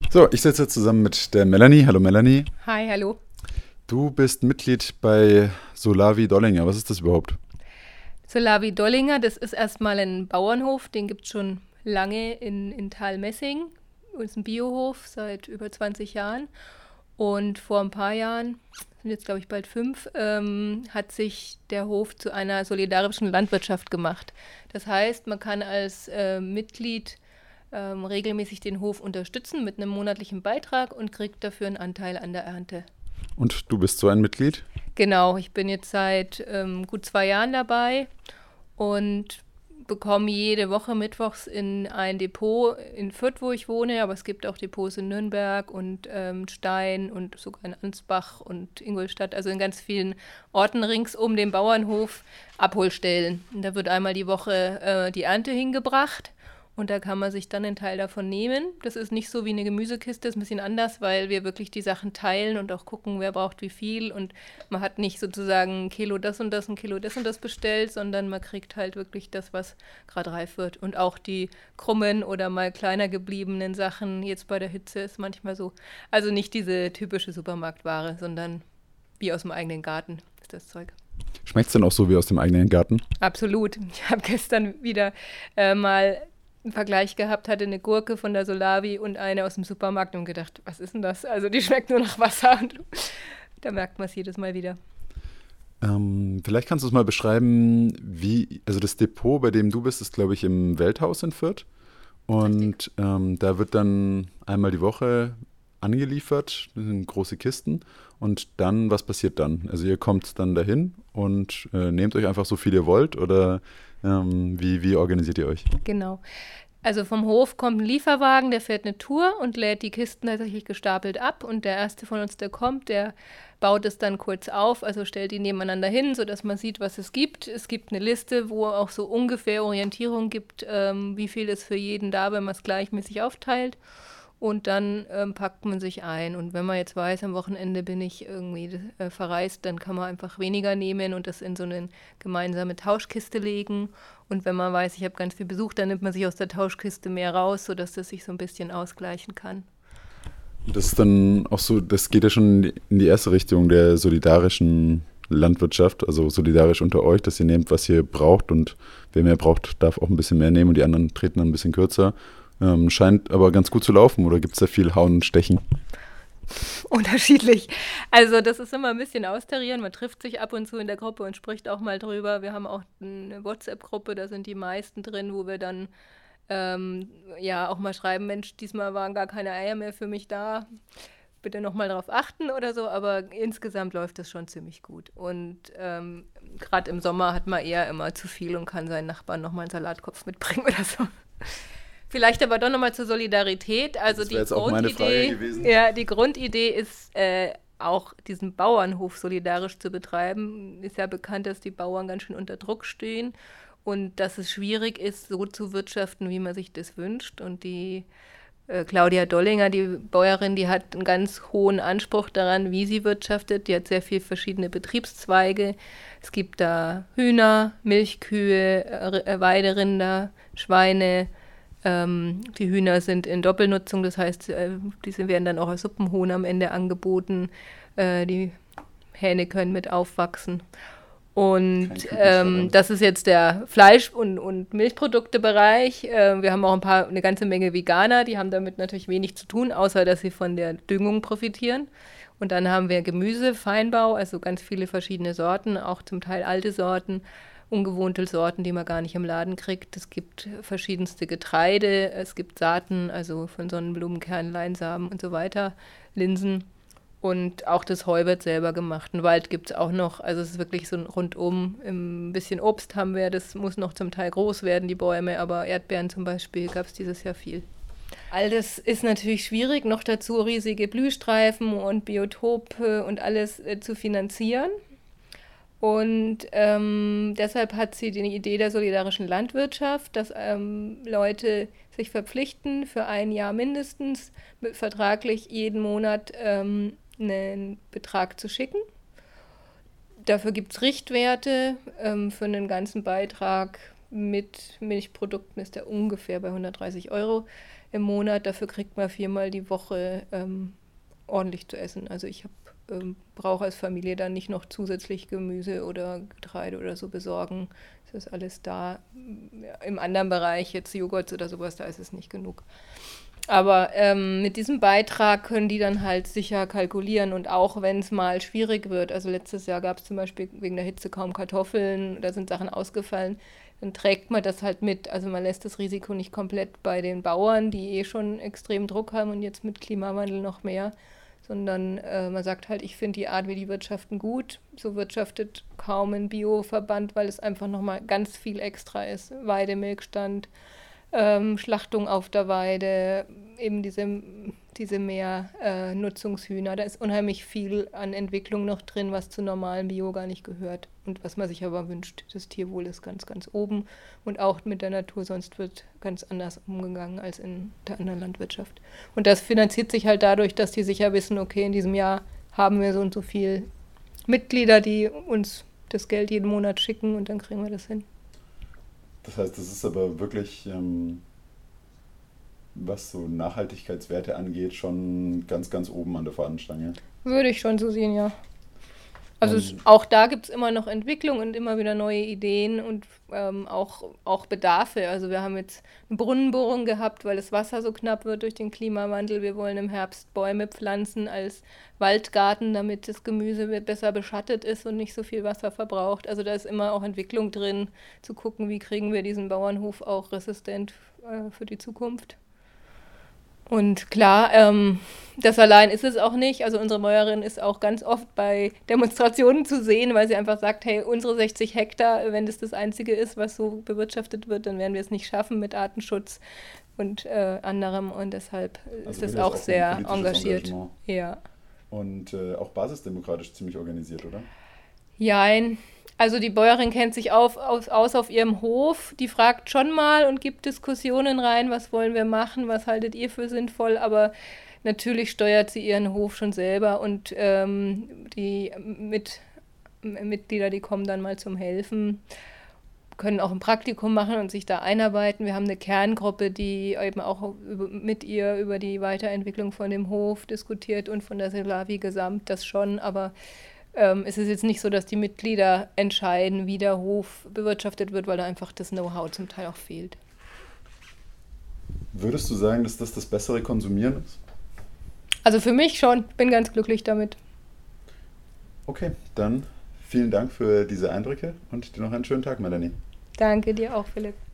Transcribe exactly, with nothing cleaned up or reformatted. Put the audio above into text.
So, ich sitze zusammen mit der Melanie. Hallo Melanie. Hi, hallo. Du bist Mitglied bei Solavi Dollinger. Was ist das überhaupt? Solavi Dollinger, das ist erstmal ein Bauernhof, den gibt es schon lange in, in Thalmessing. Das ist ein Biohof seit über zwanzig Jahren. Und vor ein paar Jahren, sind jetzt glaube ich bald fünf, ähm, hat sich der Hof zu einer solidarischen Landwirtschaft gemacht. Das heißt, man kann als äh, Mitglied ähm, regelmäßig den Hof unterstützen mit einem monatlichen Beitrag und kriegt dafür einen Anteil an der Ernte. Und du bist so ein Mitglied? Genau, ich bin jetzt seit ähm, gut zwei Jahren dabei und bekomme jede Woche mittwochs in ein Depot in Fürth, wo ich wohne, aber es gibt auch Depots in Nürnberg und ähm, Stein und sogar in Ansbach und Ingolstadt, also in ganz vielen Orten rings um den Bauernhof Abholstellen. Und da wird einmal die Woche äh, die Ernte hingebracht. Und da kann man sich dann einen Teil davon nehmen. Das ist nicht so wie eine Gemüsekiste, ist ein bisschen anders, weil wir wirklich die Sachen teilen und auch gucken, wer braucht wie viel. Und man hat nicht sozusagen ein Kilo das und das, ein Kilo das und das bestellt, sondern man kriegt halt wirklich das, was gerade reif wird. Und auch die krummen oder mal kleiner gebliebenen Sachen, jetzt bei der Hitze ist manchmal so, also nicht diese typische Supermarktware, sondern wie aus dem eigenen Garten ist das Zeug. Schmeckt es denn auch so wie aus dem eigenen Garten? Absolut. Ich habe gestern wieder äh, mal einen Vergleich gehabt, hatte eine Gurke von der Solavi und eine aus dem Supermarkt und gedacht, was ist denn das? Also die schmeckt nur nach Wasser und da merkt man es jedes Mal wieder. Ähm, vielleicht kannst du es mal beschreiben, wie, also das Depot, bei dem du bist, ist glaube ich im Welthaus in Fürth. Und ähm, da wird dann einmal die Woche angeliefert, das sind große Kisten. Und dann, was passiert dann? Also ihr kommt dann dahin und äh, nehmt euch einfach so viel ihr wollt oder ähm, wie, wie organisiert ihr euch? Genau. Also vom Hof kommt ein Lieferwagen, der fährt eine Tour und lädt die Kisten tatsächlich gestapelt ab. Und der erste von uns, der kommt, der baut es dann kurz auf, also stellt die nebeneinander hin, sodass man sieht, was es gibt. Es gibt eine Liste, wo auch so ungefähr Orientierung gibt, ähm, wie viel ist für jeden da, wenn man es gleichmäßig aufteilt. Und dann ähm, packt man sich ein. Und wenn man jetzt weiß, am Wochenende bin ich irgendwie äh, verreist, dann kann man einfach weniger nehmen und das in so eine gemeinsame Tauschkiste legen. Und wenn man weiß, ich habe ganz viel Besuch, dann nimmt man sich aus der Tauschkiste mehr raus, sodass das sich so ein bisschen ausgleichen kann. Das ist dann auch so, das geht ja schon in die erste Richtung der solidarischen Landwirtschaft, also solidarisch unter euch, dass ihr nehmt, was ihr braucht und wer mehr braucht, darf auch ein bisschen mehr nehmen und die anderen treten dann ein bisschen kürzer. Ähm, scheint aber ganz gut zu laufen, oder gibt es da viel Hauen und Stechen? Unterschiedlich. Also das ist immer ein bisschen austarieren. Man trifft sich ab und zu in der Gruppe und spricht auch mal drüber. Wir haben auch eine WhatsApp-Gruppe, da sind die meisten drin, wo wir dann ähm, ja auch mal schreiben, Mensch, diesmal waren gar keine Eier mehr für mich da. Bitte nochmal drauf achten oder so, aber insgesamt läuft das schon ziemlich gut. Und ähm, gerade im Sommer hat man eher immer zu viel und kann seinen Nachbarn nochmal einen Salatkopf mitbringen oder so. Vielleicht aber doch nochmal zur Solidarität. Also Das die wäre jetzt auch meine Frage Grundidee, gewesen. ja, die Grundidee ist äh, auch diesen Bauernhof solidarisch zu betreiben. Ist ja bekannt, dass die Bauern ganz schön unter Druck stehen und dass es schwierig ist, so zu wirtschaften, wie man sich das wünscht. Und die äh, Claudia Dollinger, die Bäuerin, die hat einen ganz hohen Anspruch daran, wie sie wirtschaftet. Die hat sehr viele verschiedene Betriebszweige. Es gibt da Hühner, Milchkühe, äh, Weiderinder, Schweine. Ähm, die Hühner sind in Doppelnutzung, das heißt, äh, diese werden dann auch als Suppenhuhn am Ende angeboten. Äh, die Hähne können mit aufwachsen. Und ähm, das ist jetzt der Fleisch- und, und Milchproduktebereich. Äh, wir haben auch ein paar, eine ganze Menge Veganer, die haben damit natürlich wenig zu tun, außer dass sie von der Düngung profitieren. Und dann haben wir Gemüse, Feinbau, also ganz viele verschiedene Sorten, auch zum Teil alte Sorten. Ungewohnte Sorten, die man gar nicht im Laden kriegt. Es gibt verschiedenste Getreide, es gibt Saaten, also von Sonnenblumenkern, Leinsamen und so weiter, Linsen. Und auch das Heu wird selber gemacht. Einen Wald gibt es auch noch, also es ist wirklich so ein rundum. Ein bisschen Obst haben wir, das muss noch zum Teil groß werden, die Bäume, aber Erdbeeren zum Beispiel gab es dieses Jahr viel. All das ist natürlich schwierig, noch dazu riesige Blühstreifen und Biotope und alles äh, zu finanzieren. Und ähm, deshalb hat sie die Idee der solidarischen Landwirtschaft, dass ähm, Leute sich verpflichten, für ein Jahr mindestens vertraglich jeden Monat ähm, einen Betrag zu schicken. Dafür gibt es Richtwerte. Ähm, für einen ganzen Beitrag mit Milchprodukten ist der ungefähr bei hundertdreißig Euro. im Monat. Dafür kriegt man viermal die Woche ähm, ordentlich zu essen. Also ich habe ähm, brauche als Familie dann nicht noch zusätzlich Gemüse oder Getreide oder so besorgen. Das ist alles da. Im anderen Bereich, jetzt Joghurt oder sowas, da ist es nicht genug. Aber ähm, mit diesem Beitrag können die dann halt sicher kalkulieren und auch wenn es mal schwierig wird, also letztes Jahr gab es zum Beispiel wegen der Hitze kaum Kartoffeln, da sind Sachen ausgefallen, dann trägt man das halt mit. Also man lässt das Risiko nicht komplett bei den Bauern, die eh schon extrem Druck haben und jetzt mit Klimawandel noch mehr, sondern äh, man sagt halt, ich finde die Art, wie die wirtschaften, gut. So wirtschaftet kaum ein Bioverband, weil es einfach nochmal ganz viel extra ist. Weidemilchstand, ähm, Schlachtung auf der Weide, eben diese, diese mehr äh, Nutzungshühner. Da ist unheimlich viel an Entwicklung noch drin, was zu normalem Bio gar nicht gehört und was man sich aber wünscht. Das Tierwohl ist ganz, ganz oben und auch mit der Natur, sonst wird ganz anders umgegangen als in der anderen Landwirtschaft. Und das finanziert sich halt dadurch, dass die sicher wissen, okay, in diesem Jahr haben wir so und so viel Mitglieder, die uns das Geld jeden Monat schicken und dann kriegen wir das hin. Das heißt, das ist aber wirklich, ähm, was so Nachhaltigkeitswerte angeht, schon ganz, ganz oben an der Fahnenstange. Würde ich schon so sehen, ja. Also es, auch da gibt es immer noch Entwicklung und immer wieder neue Ideen und ähm, auch, auch Bedarfe. Also wir haben jetzt eine Brunnenbohrung gehabt, weil das Wasser so knapp wird durch den Klimawandel. Wir wollen im Herbst Bäume pflanzen als Waldgarten, damit das Gemüse besser beschattet ist und nicht so viel Wasser verbraucht. Also da ist immer auch Entwicklung drin, zu gucken, wie kriegen wir diesen Bauernhof auch resistent äh, für die Zukunft. Und klar, ähm, das allein ist es auch nicht. Also unsere Bäuerin ist auch ganz oft bei Demonstrationen zu sehen, weil sie einfach sagt, hey, unsere sechzig Hektar, wenn das das Einzige ist, was so bewirtschaftet wird, dann werden wir es nicht schaffen mit Artenschutz und äh, anderem. Und deshalb also ist es auch, auch sehr engagiert. Ja. Und äh, auch basisdemokratisch ziemlich organisiert, oder? Jein. Also die Bäuerin kennt sich auf, aus, aus auf ihrem Hof, die fragt schon mal und gibt Diskussionen rein, was wollen wir machen, was haltet ihr für sinnvoll, aber natürlich steuert sie ihren Hof schon selber und ähm, die mit, Mitglieder, die kommen dann mal zum Helfen, können auch ein Praktikum machen und sich da einarbeiten. Wir haben eine Kerngruppe, die eben auch über, mit ihr über die Weiterentwicklung von dem Hof diskutiert und von der Selavi gesamt, das schon, aber Ähm, es ist jetzt nicht so, dass die Mitglieder entscheiden, wie der Hof bewirtschaftet wird, weil da einfach das Know-how zum Teil auch fehlt. Würdest du sagen, dass das das bessere Konsumieren ist? Also für mich schon. Ich bin ganz glücklich damit. Okay, dann vielen Dank für diese Eindrücke und dir noch einen schönen Tag, Melanie. Danke dir auch, Philipp.